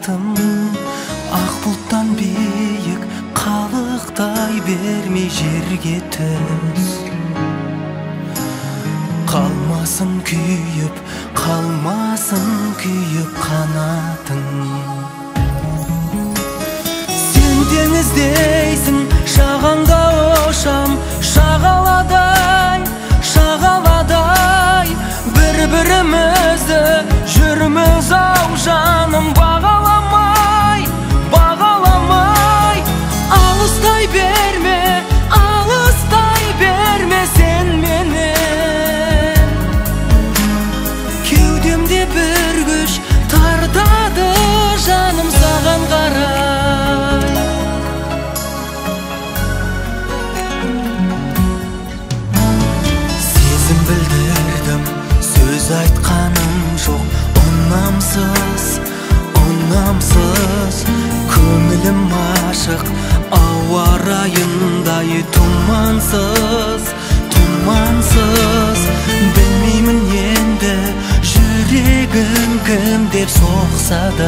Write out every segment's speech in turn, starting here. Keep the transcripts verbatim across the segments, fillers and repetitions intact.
қанатым, ақ бұлттан биік қалықтай бермей жерге түс. Қалмасын күйіп, қалмасын күйіп қанатың. Сен теңіздейсің, шағаңда ошам, шағаладай, шағаладай. Бір-бірімізді жүрміз ау жаным, бағаламай, бағаламай. Алыстай берме, алыстай берме сен менен. Кеудемде бір күш тартады жаным саған қарай. Сезім білдірдім, сөз айтқаным жоқ. Ұнамсыз, ұнамсыз, көңілім ашық, ауа райындай тұмансыз, тұмансыз. Білмеймін енді жүрегім кім деп соқса да.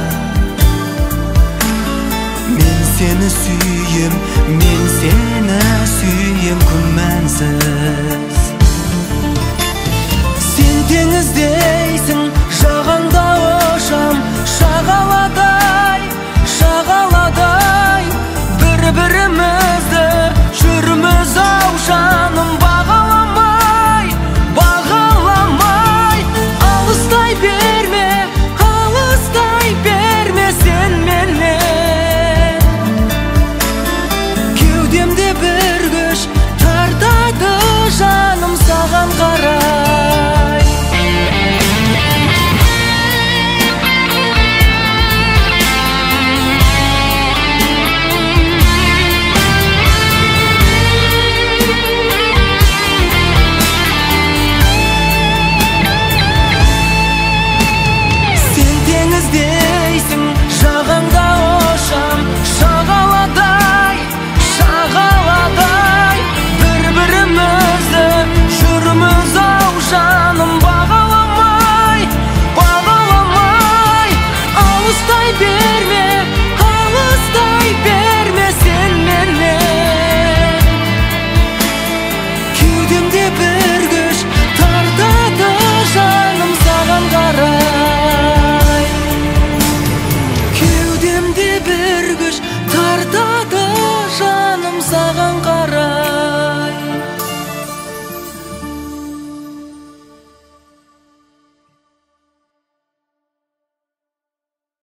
Мен сені сүйем, мен сені сүйем күмәнсіз. Сен теңіздей